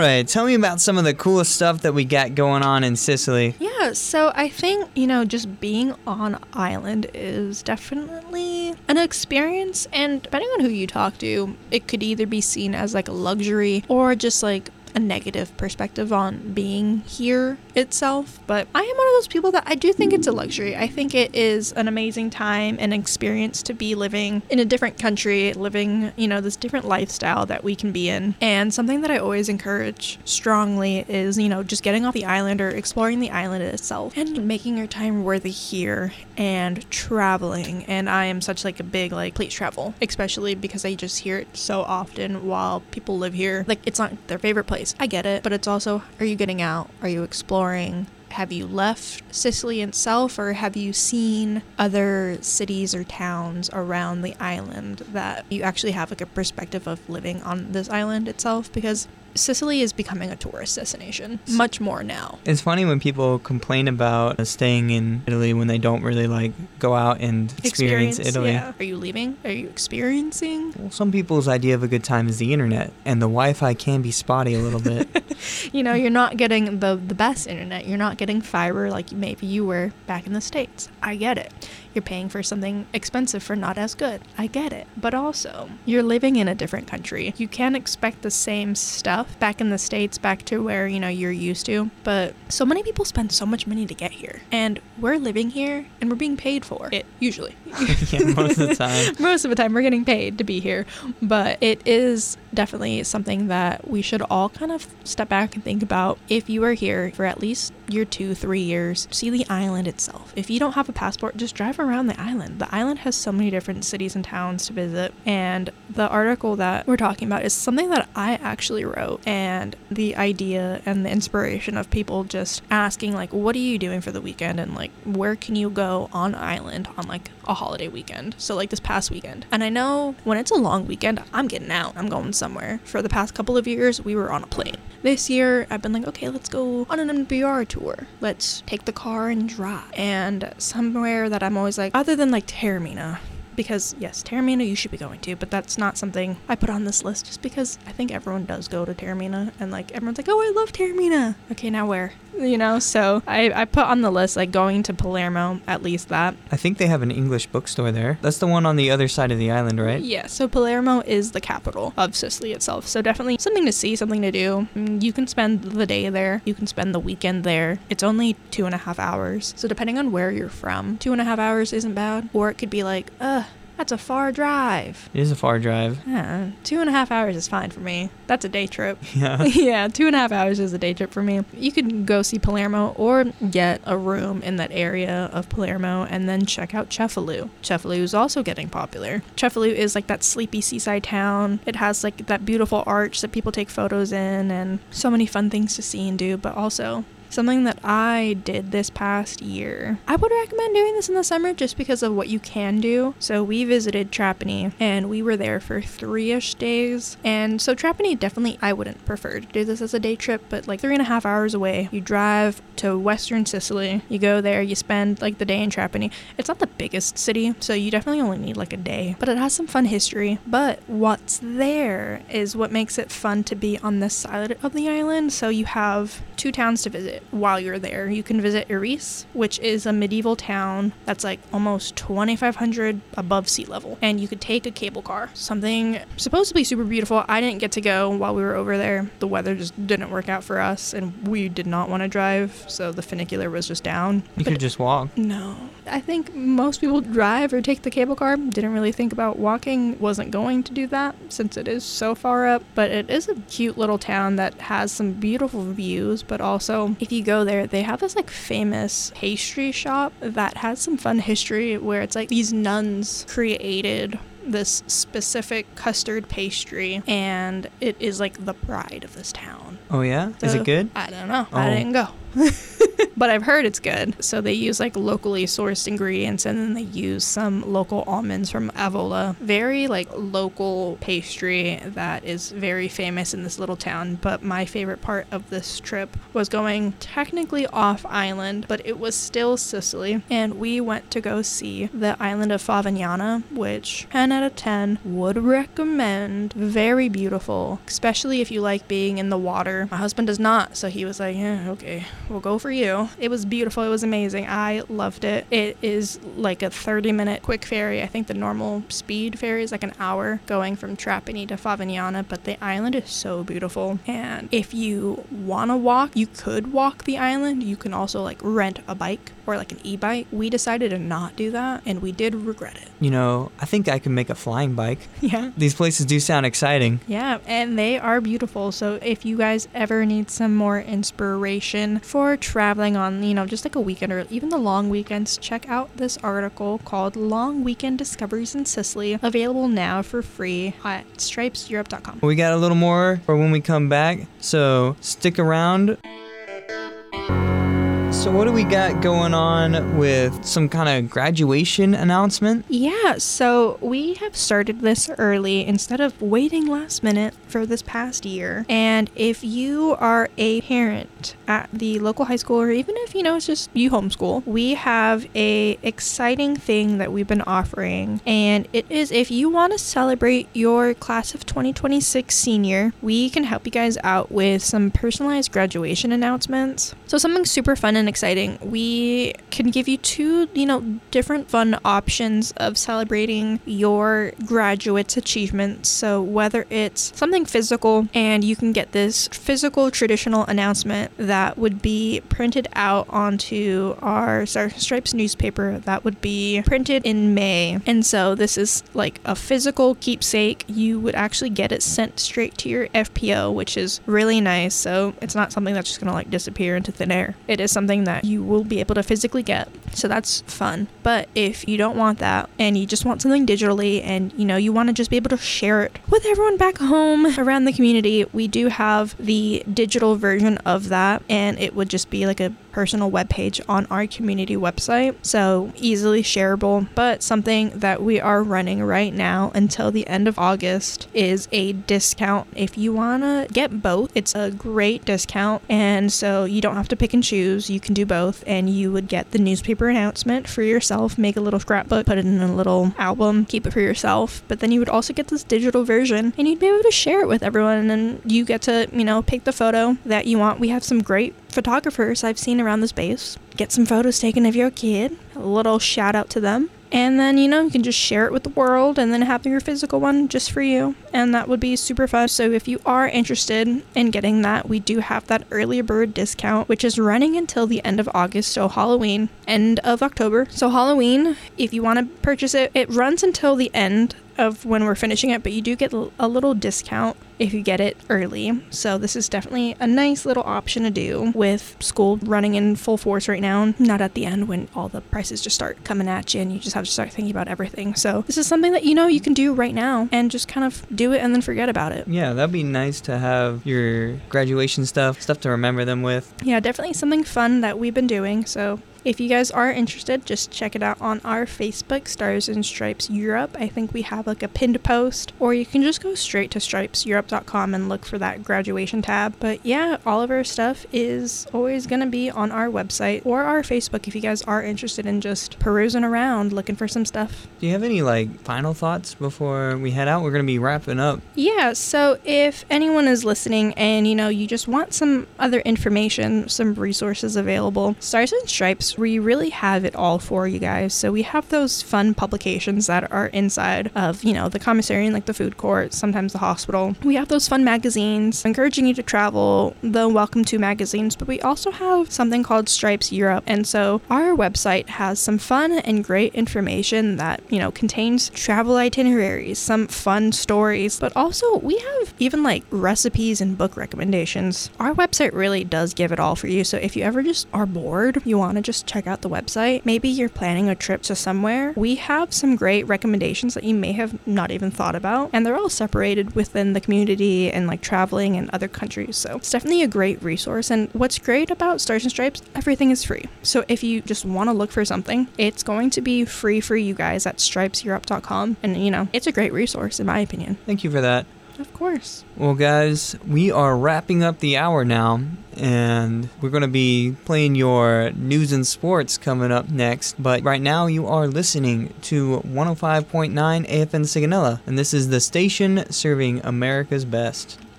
right, tell me about some of the coolest stuff that we got going on in Sicily. Yeah, so I think, just being on island is definitely an experience, and depending on who you talk to, it could either be seen as like a luxury or just like a negative perspective on being here itself. But I am one of those people that I do think it's a luxury. I think it is an amazing time and experience to be living in a different country, living, this different lifestyle that we can be in. And something that I always encourage strongly is, just getting off the island or exploring the island itself and making your time worthy here and traveling. And I am such like a big please travel, especially because I just hear it so often while people live here. Like, it's not their favorite place. I get it, but it's also, are you getting out? Are you exploring? Have you left Sicily itself, or have you seen other cities or towns around the island that you actually have like a perspective of living on this island itself? Because Sicily is becoming a tourist destination much more now. It's funny when people complain about staying in Italy when they don't really go out and experience Italy. Yeah. Are you leaving? Are you experiencing? Well, some people's idea of a good time is the internet, and the Wi-Fi can be spotty a little bit. You're not getting the best internet. You're not getting fiber like maybe you were back in the States. I get it. You're paying for something expensive for not as good. I get it. But also, you're living in a different country. You can't expect the same stuff back in the States, back to where, you're used to. But so many people spend so much money to get here. And we're living here and we're being paid for it, usually. Yeah, most of the time. Most of the time we're getting paid to be here. But it is definitely something that we should all kind of step back and think about. If you are here for at least your 2-3 years, see the island itself. If you don't have a passport, just drive around the island. The island has so many different cities and towns to visit, and the article that we're talking about is something that I actually wrote, and the idea and the inspiration of people just asking what are you doing for the weekend, and where can you go on island on a holiday weekend. So this past weekend, and I know when it's a long weekend, I'm getting out, I'm going somewhere. For the past couple of years, we were on a plane. This year, I've been okay, let's go on an MBR tour. Let's take the car and drive. And somewhere that I'm always other than Taormina, because yes, Taormina you should be going to, but that's not something I put on this list just because I think everyone does go to Taormina, and everyone's oh, I love Taormina. Okay, now where? So I put on the list going to Palermo, at least that. I think they have an English bookstore there. That's the one on the other side of the island, right? Yeah, so Palermo is the capital of Sicily itself, so definitely something to see, something to do. You can spend the day there, you can spend the weekend there. It's only 2.5 hours, so depending on where you're from, 2.5 hours isn't bad, or it could be that's a far drive. It is a far drive. Yeah, 2.5 hours is fine for me. That's a day trip. Yeah. Yeah, 2.5 hours is a day trip for me. You could go see Palermo or get a room in that area of Palermo and then check out Cefalù. Cefalù is also getting popular. Cefalù is that sleepy seaside town. It has that beautiful arch that people take photos in, and so many fun things to see and do, but also something that I did this past year. I would recommend doing this in the summer just because of what you can do. So we visited Trapani, and we were there for 3-ish days. And so Trapani, definitely I wouldn't prefer to do this as a day trip, but 3.5 hours away. You drive to western Sicily, you go there, you spend the day in Trapani. It's not the biggest city, so you definitely only need a day, but it has some fun history. But what's there is what makes it fun to be on this side of the island. So you have 2 towns to visit while you're there. You can visit Iris, which is a medieval town that's almost 2,500 above sea level, and you could take a cable car, something supposed to be super beautiful. I didn't get to go while we were over there. The weather just didn't work out for us, and we did not want to drive, so the funicular was just down. You could just walk. No, I think most people drive or take the cable car. Didn't really think about walking. Wasn't going to do that since it is so far up, but it is a cute little town that has some beautiful views. But also, if you go there, they have this famous pastry shop that has some fun history where it's these nuns created this specific custard pastry, and it is the pride of this town. Oh yeah? So, is it good? I don't know. Oh. I didn't go. But I've heard it's good. So they use locally sourced ingredients, and then they use some local almonds from Avola. Very local pastry that is very famous in this little town. But my favorite part of this trip was going technically off island, but it was still Sicily. And we went to go see the island of Favignana, which kind out of 10. Would recommend. Very beautiful, especially if you like being in the water. My husband does not, so he was like, yeah, okay, we'll go for you. It was beautiful. It was amazing. I loved it. It is like a 30-minute quick ferry. I think the normal speed ferry is like an hour going from Trapani to Favignana, but the island is so beautiful. And if you want to walk, you could walk the island. You can also like rent a bike or like an e-bike. We decided to not do that, and we did regret it. You know, I think I can make a flying bike. Yeah. These places do sound exciting. Yeah, and they are beautiful. So if you guys ever need some more inspiration for traveling on, you know, just like a weekend or even the long weekends, check out this article called Long Weekend Discoveries in Sicily, available now for free at stripeseurope.com. We got a little more for when we come back, so stick around. So what do we got going on with some kind of graduation announcement? Yeah, so we have started this early instead of waiting last minute for this past year. And if you are a parent at the local high school, or even if, you know, it's just you homeschool, we have a exciting thing that we've been offering. And it is, if you want to celebrate your class of 2026 senior, we can help you guys out with some personalized graduation announcements. So something super fun and exciting. We can give you two, you know, different fun options of celebrating your graduates' achievements. So whether it's something physical, and you can get this physical traditional announcement that would be printed out onto our Stars and Stripes newspaper that would be printed in May. And so this is like a physical keepsake. You would actually get it sent straight to your FPO, which is really nice. So it's not something that's just gonna like disappear into thin air. It is something that you will be able to physically get. So that's fun. But if you don't want that and you just want something digitally, and you know, you want to just be able to share it with everyone back home around the community, we do have the digital version of that, and it would just be like a personal webpage on our community website, so easily shareable. But something that we are running right now until the end of August is a discount. If you want to get both, it's a great discount, and so you don't have to pick and choose. You can do both, and you would get the newspaper announcement for yourself, make a little scrapbook, put it in a little album, keep it for yourself. But then you would also get this digital version, and you'd be able to share it with everyone, and you get to, you know, pick the photo that you want. We have some great photographers I've seen around the space. Get some photos taken of your kid, a little shout out to them, and then, you know, you can just share it with the world, and then have your physical one just for you, and that would be super fun. So if you are interested in getting that, we do have that early bird discount, which is running until the end of August, so Halloween, end of October. So Halloween, if you want to purchase it, it runs until the end of when we're finishing it, but you do get a little discount if you get it early. So this is definitely a nice little option to do with school running in full force right now, not at the end when all the prices just start coming at you and you just have to start thinking about everything. So this is something that, you know, you can do right now and just kind of do it and then forget about it. Yeah, that'd be nice to have your graduation stuff to remember them with. Yeah, definitely something fun that we've been doing. So if you guys are interested, just check it out on our Facebook, Stars and Stripes Europe. I think we have like a pinned post, or you can just go straight to stripeseurope.com and look for that graduation tab. But yeah, all of our stuff is always going to be on our website or our Facebook if you guys are interested in just perusing around looking for some stuff. Do you have any like final thoughts before we head out? We're going to be wrapping up. Yeah, so if anyone is listening and, you know, you just want some other information, some resources available, Stars and Stripes, we really have it all for you guys. So we have those fun publications that are inside of, you know, the commissary and like the food court, sometimes the hospital. We have those fun magazines encouraging you to travel, the Welcome to magazines, but we also have something called Stripes Europe. And so our website has some fun and great information that, you know, contains travel itineraries, some fun stories, but also we have even like recipes and book recommendations. Our website really does give it all for you. So if you ever just are bored, you want to just check out the website, maybe you're planning a trip to somewhere, we have some great recommendations that you may have not even thought about, and they're all separated within the community and like traveling in other countries. So it's definitely a great resource. And what's great about Stars and Stripes, everything is free. So if you just want to look for something, it's going to be free for you guys at stripeseurope.com, and you know, it's a great resource in my opinion. Thank you for that. Of course. Well, guys, we are wrapping up the hour now, and we're going to be playing your news and sports coming up next. But right now, you are listening to 105.9 AFN Sigonella, and this is the station serving America's best.